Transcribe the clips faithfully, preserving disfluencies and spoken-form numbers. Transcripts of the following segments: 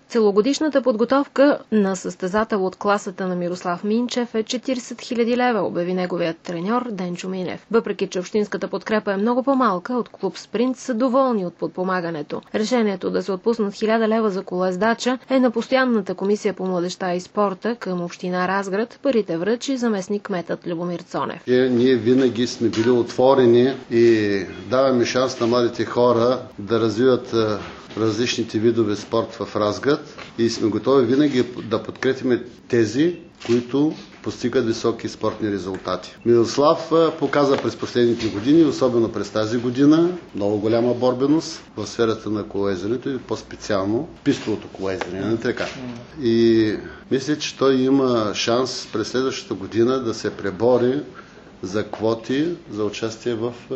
Целогодишната подготовка на състезател от класата на Мирослав Минчев е четирийсет хиляди лева, обяви неговият треньор Денчо Минев. Въпреки че общинската подкрепа е много по-малка, от клуб Спринт са доволни от подпомагането. Решението да се отпуснат хиляда лева за колоездача е на постоянната комисия по младежта и спорта към община Разград. Парите връчи заместник кметът Любомир Цонев. Е, ние винаги сме били отворени и даваме шанс на младите хора да развиват различните видове спорт в Разград и сме готови винаги да подкрепим тези, които постигат високи спортни резултати. Мирослав показа през последните години, особено през тази година, много голяма борбеност в сферата на колоезденето и по-специално пистовото колоездене. Така. И мисля, че той има шанс през следващата година да се пребори за квоти за участие в а,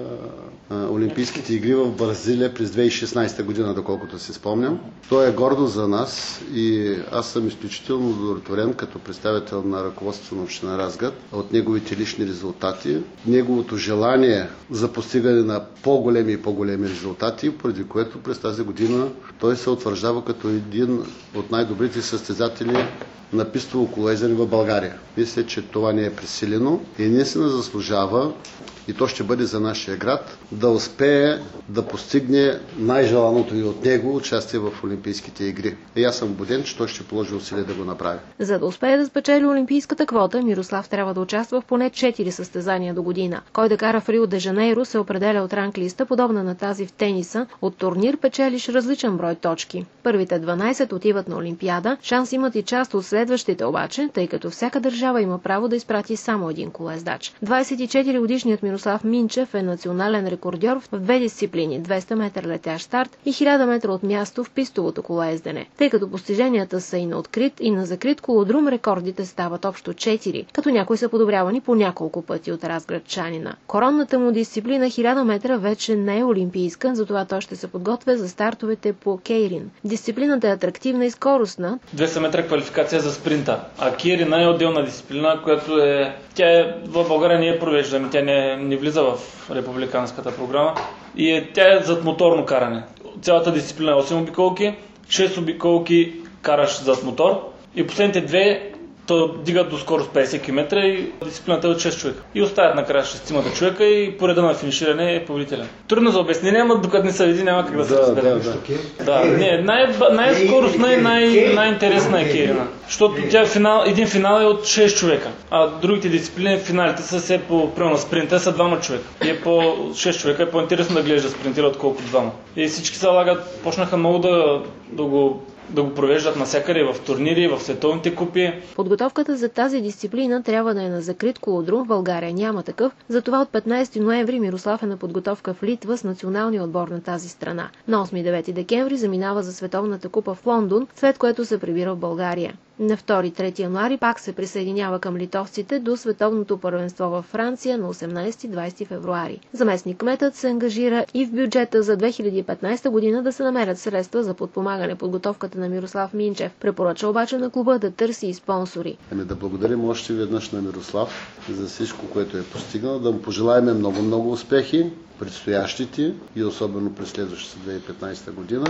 а, Олимпийските игри в Бразилия през две хиляди и шестнадесета година, доколкото си спомням. То е гордо за нас и аз съм изключително удовлетворен като представител на ръководството на община Разград от неговите лични резултати, неговото желание за постигане на по-големи и по-големи резултати, поради което през тази година той се утвърждава като един от най-добрите състезатели на пистово колоездене в България. Мисля, че това не е пресилено и ние се заслужава, и то ще бъде за нашия град, да успее да постигне най-желаното и от него участие в Олимпийските игри. И аз съм убеден, че той ще положи усилия да го направи. За да успее да спечели олимпийската квота, Мирослав трябва да участва в поне четири състезания до година. Кой да кара в Рио де Жанейро се определя от ранглиста, подобна на тази в тениса. От турнир печелиш различен брой точки. Първите дванадесет отиват на Олимпиада, шанс имат и част от следващите обаче, тъй като всяка държава има право да изпрати само един колоездач. двадесет и четири годишният Мирослав Минчев е национален рекордьор в две дисциплини – двеста метра летящ старт и хиляда метра от място в пистовото колоездене. Тъй като постиженията са и на открит, и на закрит колодрум, рекордите стават общо четири, като някои са подобрявани по няколко пъти от разградчанина. Коронната му дисциплина хиляда метра вече не е олимпийска, затова той ще се подготвя за стартовете по Кейрин. Дисциплината е атрактивна и скоростна. двеста метра квалификация за спринта, а Кейрин е отделна дисциплина, която е... Тя е... в България не я провеждаме, тя не, не влиза в републиканската програма и е, тя е зад моторно каране. Цялата дисциплина е осем обиколки, шест обиколки караш зад мотор и последните две то дигат до скорост петдесет километра и дисциплината е от шест човека. И оставят накрая шестимата човека и по реда на финиширане е победителен. Трудно за обяснение, но докато не се види няма как да се разбере. Да, да, да. Не, най- най-скоростна и най- най-интересна е Кейрина. Защото тя финал, един финал е от шест човека, а другите дисциплини, финалите са все по примерно спринта са двама човека. И е по шест човека е по-интересно да гледаш да спринтират колко двама. И всички се лагат, почнаха много да, да го да го провеждат навсякъде в турнири, в световните купи. Подготовката за тази дисциплина трябва да е на закрит колодрум, в България няма такъв, затова от петнадесети ноември Мирослав е на подготовка в Литва с националния отбор на тази страна. На осми и девети декември заминава за Световната купа в Лондон, след което се прибира в България. На втори и трети януари пак се присъединява към литовците до Световното първенство във Франция на осемнадесети и двадесети февруари. Заместник кметът се ангажира и в бюджета за две хиляди и петнадесета година да се намерят средства за подпомагане подготовката на Мирослав Минчев. Препоръча обаче на клуба да търси и спонсори. Ами да благодарим още веднъж на Мирослав за всичко, което е постигнал, да му пожелаем много-много успехи предстоящите и особено през следващата две хиляди и петнадесета година.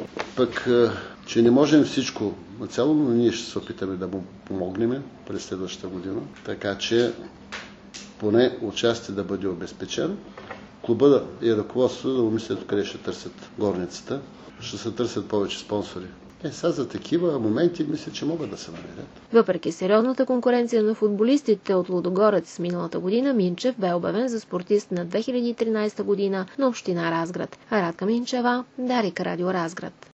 Пък, че не можем всичко нацяло, но ние ще се опитаме да му помогнем през следващата година, така че поне участие да бъде обезпечен. Клуба и ръководството да умислят къде ще търсят горницата, ще се търсят повече спонсори. Е, сега за такива моменти мисля, че могат да се намерят. Въпреки сериозната конкуренция на футболистите от Лудогорец миналата година, Минчев бе обявен за спортист на две хиляди и тринадесета година на община Разград. Радка Минчева, Дарик, Радио Разград.